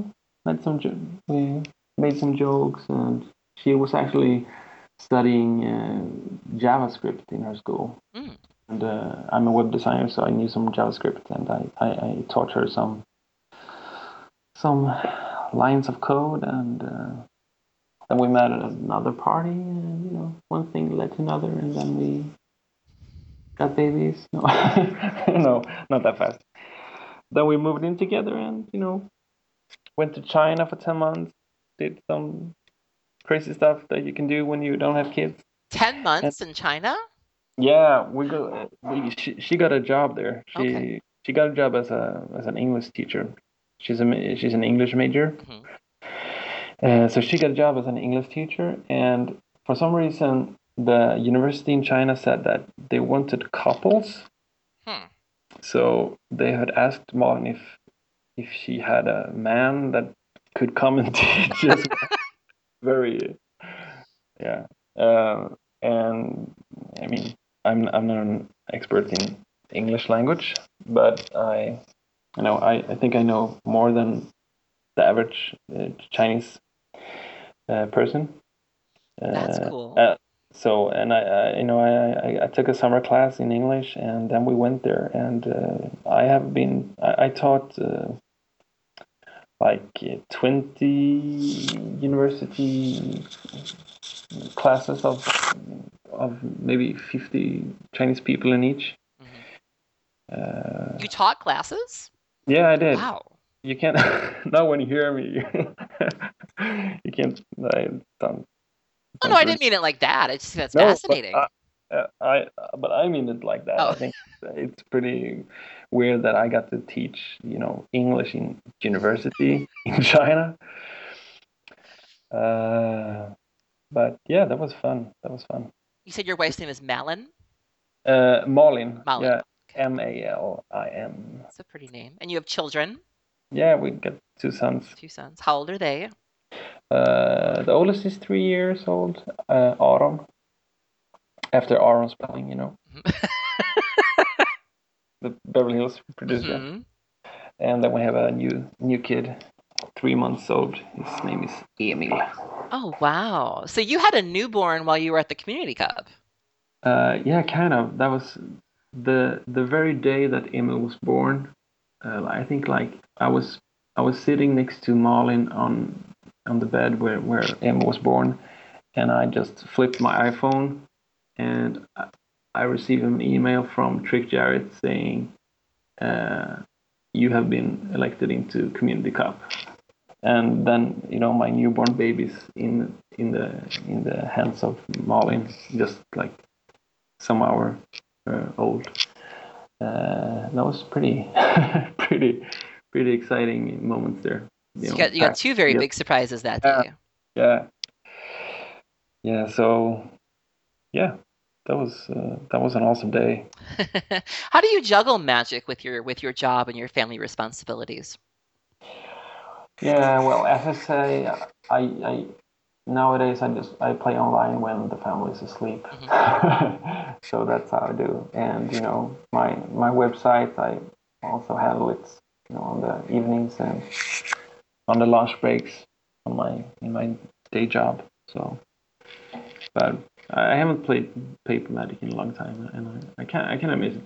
We made some jokes, and she was actually studying JavaScript in her school. Mm. And I'm a web designer, so I knew some JavaScript, and I taught her some lines of code, and then we met at another party, and one thing led to another, and then we got babies. No, no, not that fast. Then we moved in together, and went to China for 10 months, did some crazy stuff that you can do when you don't have kids. 10 And months in China? yeah, we go. She got a job there. Okay. She got a job as an English teacher. She's an English major. Hmm. So she got a job as an English teacher, and for some reason, the university in China said that they wanted couples. Hmm. So they had asked Martin if she had a man that could come and teach us. Very, yeah. And I mean, I'm not an expert in English language, but I think I know more than the average Chinese person. That's Uh, cool. uh, so and I took a summer class in English, and then we went there, and I taught like 20 university classes of maybe 50 Chinese people in each. Hmm. Uh, You taught classes? yeah, I did. Wow. You can't now when you hear me, you can't. I don't Oh no, don't I really didn't mean it like that. It's just that's no, fascinating. but I mean it like that. I Oh, think it's pretty weird that I got to teach, English in university in China. Uh, but yeah, that was fun. That was fun. you said your wife's name is Malin? Malin, Malin. yeah, Okay. Malin. That's a pretty name. And you have children? Yeah, we got two sons. Two sons. How old are they? The oldest is 3 years old, Aaron, after Aaron Spelling, the Beverly Hills producer. Hmm. And then we have a new kid, 3 months old. His name is Emil. Oh, wow. So you had a newborn while you were at the Community Cup. Yeah, kind of. That was the very day that Emil was born. I think like I was sitting next to Malin on the bed where Emil was born, and I just flipped my iPhone, and I received an email from Trick Jarrett saying, "You have been elected into Community Cup." And then my newborn baby's in the hands of Malin, just like some hour old. That was pretty pretty pretty exciting moments there. So you got two very Yeah, big surprises that yeah, day. yeah, yeah. So yeah, that was an awesome day. How do you juggle magic with your job and your family responsibilities? Yeah, well, as I say, I nowadays I play online when the family's asleep, Hmm. so that's how I do. And my website, I also handle it, on the evenings and on the lunch breaks in my day job. So, but I haven't played Paper Magic in a long time, and I kind of miss it.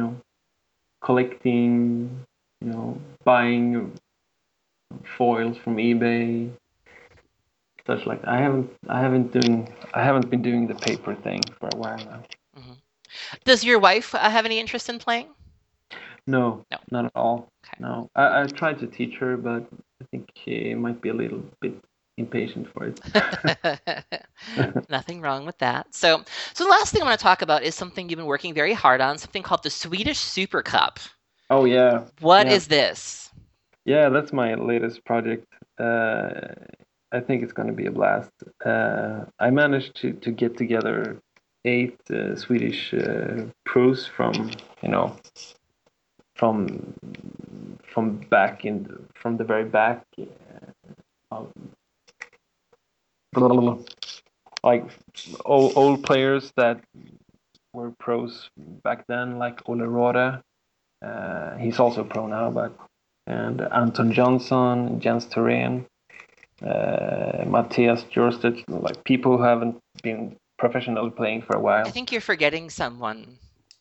Collecting, buying foils from eBay, such like I haven't been doing the paper thing for a while now. Hmm. Does your wife have any interest in playing? No, No. not at all. Okay. No, I tried to teach her, but I think she might be a little bit impatient for it. Nothing wrong with that. So the last thing I want to talk about is something you've been working very hard on, something called the Swedish Super Cup. Oh yeah, What yeah, is this? yeah. That's my latest project. I think it's going to be a blast. I managed to get together 8 Swedish pros from from the very back, uh, like old players that were pros back then, like Ole Rohde. He's also pro now, and Anton Johnson, Jens Thorén, Matthias Jorstedt, like people who haven't been professionally playing for a I while. think you're forgetting someone.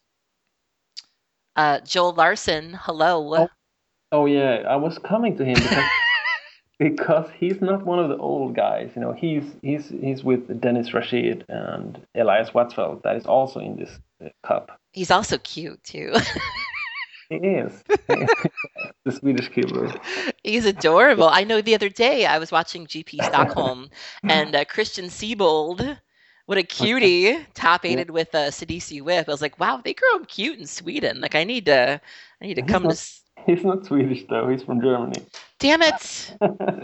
Joel Larson, hello. Oh, oh yeah, I was coming to him because he's not one of the old guys. He's with Dennis Rashid and Elias Watsfeld. That is also in this cup. He's also cute too. He is the Swedish killer. He's adorable. I know the other day I was watching GP Stockholm and Christian Siebold. What a cutie, top Yeah, aided with Sidisi Whip. I was like, wow, they grow him cute in Sweden. Like, I need to he's come to. not. He's not Swedish though. He's from Germany. Damn it!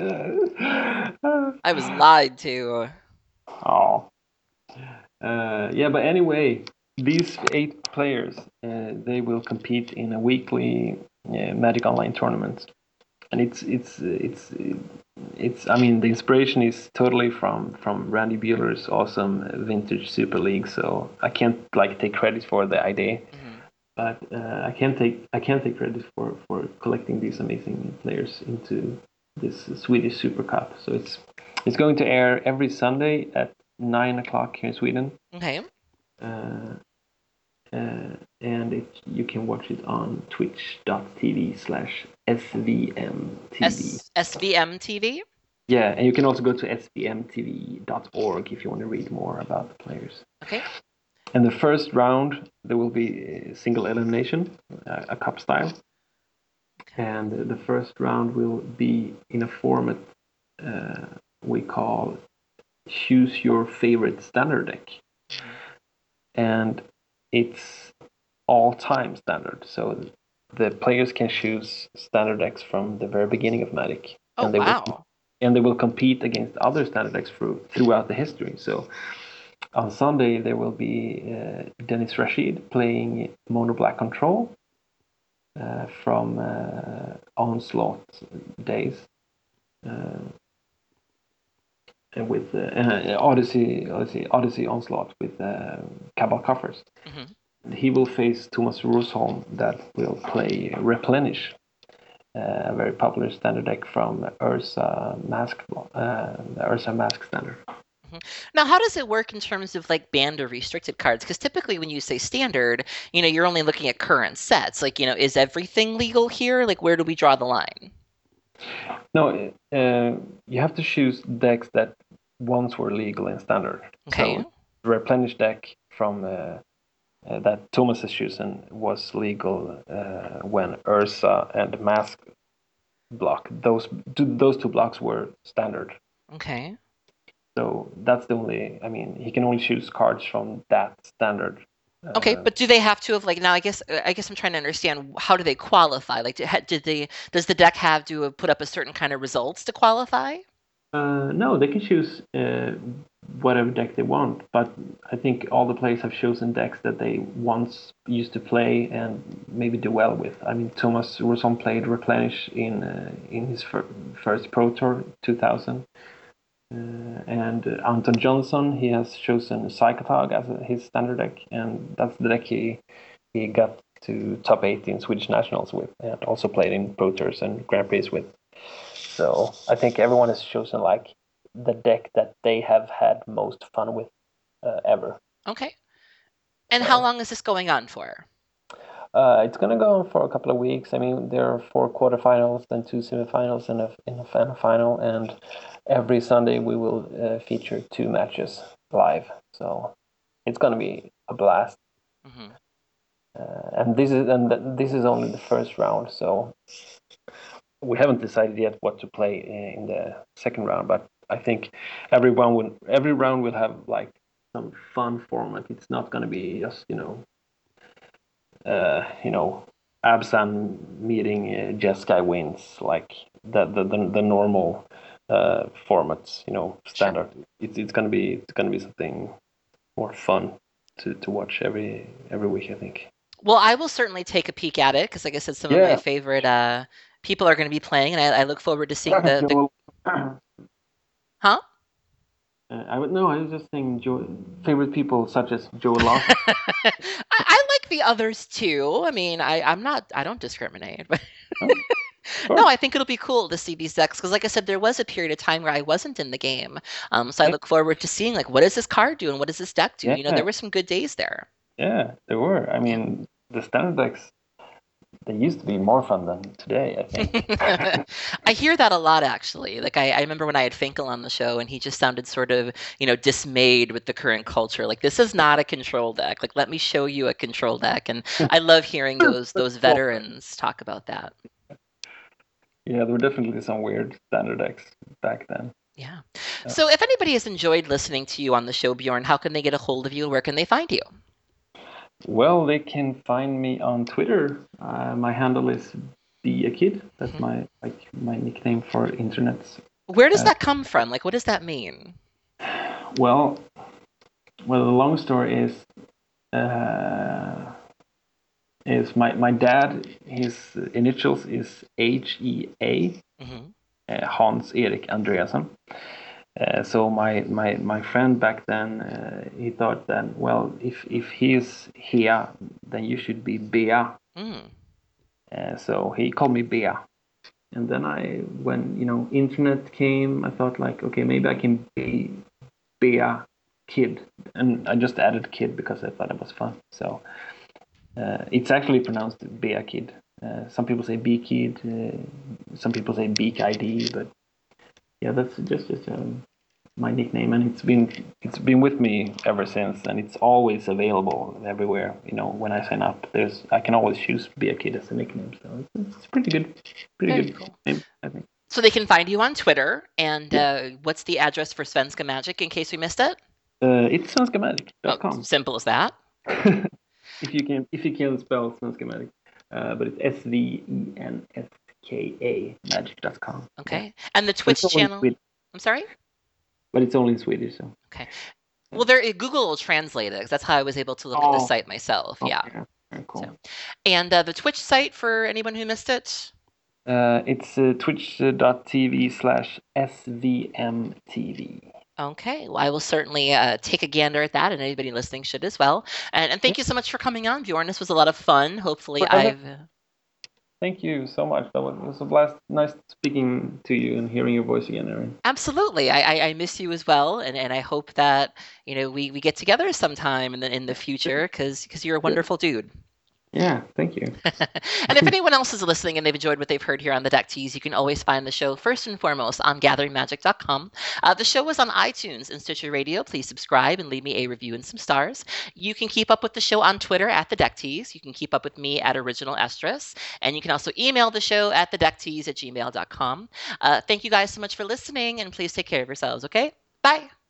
I was lied to. Oh, yeah. But anyway, these 8 players, they will compete in a weekly Magic Online tournament, and it's. I mean, the inspiration is totally from Randy Buehler's awesome Vintage Super League. So I can't like take credit for the idea, Mhm. but I can't take credit for collecting these amazing players into this Swedish Super Cup. So it's going to air every Sunday at 9 o'clock here in Sweden. Okay. Uh, and you can watch it on twitch.tv/svmtv. SVM TV? Yeah, and you can also go to svmtv.org if you want to read more about the players. Okay. And the first round, there will be a single elimination, a cup style. Okay. And the first round will be in a format we call Choose Your Favorite Standard Deck. Mm-hmm. And it's all-time standard. So the players can choose standard decks from the very beginning of Magic. Oh, and wow. They will compete against other standard decks throughout the history. So on Sunday, there will be Dennis Rashid playing Mono Black Control from Onslaught days. And with Odyssey Onslaught with Cabal Coffers. Mm-hmm. He will face Thomas Rosholm that will play Replenish, a very popular standard deck from Urza Mask standard. Mm-hmm. Now, how does it work in terms of like banned or restricted cards? Because typically when you say standard, you're only looking at current sets. Like, is everything legal here? Like, where do we draw the line? No, you have to choose decks that once were legal in standard. Okay. So the Replenish deck from that Thomas has chosen was legal when Urza and Mask block. Those two blocks were standard. Okay. So that's the only. I mean, he can only choose cards from that standard. Okay, but do they have to have now? I guess I'm trying to understand, how do they qualify? Like, does the deck have to have put up a certain kind of results to qualify? No, they can choose whatever deck they want, but I think all the players have chosen decks that they once used to play and maybe do well with. I mean, Thomas Rosholm played Replenish in his first Pro Tour 2000. And Anton Johnson, he has chosen Psychotog as his standard deck, and that's the deck he got to top 8 in Swedish Nationals with, and also played in Pro Tours and Grand Prix with. So I think everyone has chosen like the deck that they have had most fun with ever. Okay. And how long is this going on for? It's going to go on for a couple of weeks. I mean, there are 4 quarterfinals, then 2 semifinals, and a final. And every Sunday we will feature 2 matches live. So it's going to be a blast. Mm-hmm. And this is only the first round. So we haven't decided yet what to play in the second round. But I think every round will have like some fun format. It's not going to be just Absan meeting Jeskai wins, like the normal formats, standard. Sure. It's gonna be something more fun to watch every week, I think. Well, I will certainly take a peek at it because, like I said, some of my favorite people are going to be playing, and I look forward to seeing the... Huh? I was just saying favorite people such as Joe Lawson. I like the others too. I mean, I don't discriminate, but no, I think it'll be cool to see these decks because, like I said, there was a period of time where I wasn't in the game, so I look forward to seeing like what does this card do and what does this deck do. Yeah. There were some good days there. Yeah, there were. I mean, the standard decks, they used to be more fun than today, I think. I hear that a lot, actually. Like, I remember when I had Finkel on the show, and he just sounded sort of, dismayed with the current culture. Like, this is not a control deck. Like, let me show you a control deck. And I love hearing those veterans talk about that. Yeah, there were definitely some weird standard decks back then. Yeah. So if anybody has enjoyed listening to you on the show, Bjorn, how can they get a hold of you? Where can they find you? Well, they can find me on Twitter. My handle is beakid. That's my nickname for internet. Where does that come from? Like, what does that mean? Well, the long story is my dad. His initials is HEA, Hans Erik Andreasson. So my friend back then, he thought that, well, if he is here, then you should be Bea. So he called me Bea. And then when internet came, I thought like, okay, maybe I can be Bea Kid, and I just added Kid because I thought it was fun. So it's actually pronounced Bea Kid. Some people say B Kid, some people say Beak ID, but yeah, that's just my nickname, and it's been with me ever since, and it's always available everywhere. You know, when I sign up, I can always choose Bea Kid as a nickname, so it's pretty good, Very good cool. name, I think. So they can find you on Twitter. And what's the address for Svenska Magic in case we missed it? It's svenskamagic.com. Oh, simple as that. if you can spell Svenska Magic, but it's SVENSKA magic.com. Okay. Yeah. And the Twitch channel. I'm sorry? But it's only in Swedish, so. Okay. Well, Google will translate it, because that's how I was able to look at the site myself. Yeah. Very cool. So, and the Twitch site for anyone who missed it? It's twitch.tv/svmtv. Okay. Well, I will certainly take a gander at that, and anybody listening should as well. And thank you so much for coming on, Bjorn. This was a lot of fun. Hopefully Thank you so much. It was a blast. Nice speaking to you and hearing your voice again, Erin. Absolutely. I miss you as well, and I hope that we get together sometime in the future, because you're a wonderful dude. Yeah, thank you. And if anyone else is listening and they've enjoyed what they've heard here on the Deck Tease, you can always find the show first and foremost on GatheringMagic.com. The show is on iTunes and Stitcher Radio. Please subscribe and leave me a review and some stars. You can keep up with the show on Twitter at the Deck Tease. You can keep up with me at Original Estrus, and you can also email the show at thedecktease@gmail.com. Thank you guys so much for listening, and please take care of yourselves. Okay, bye.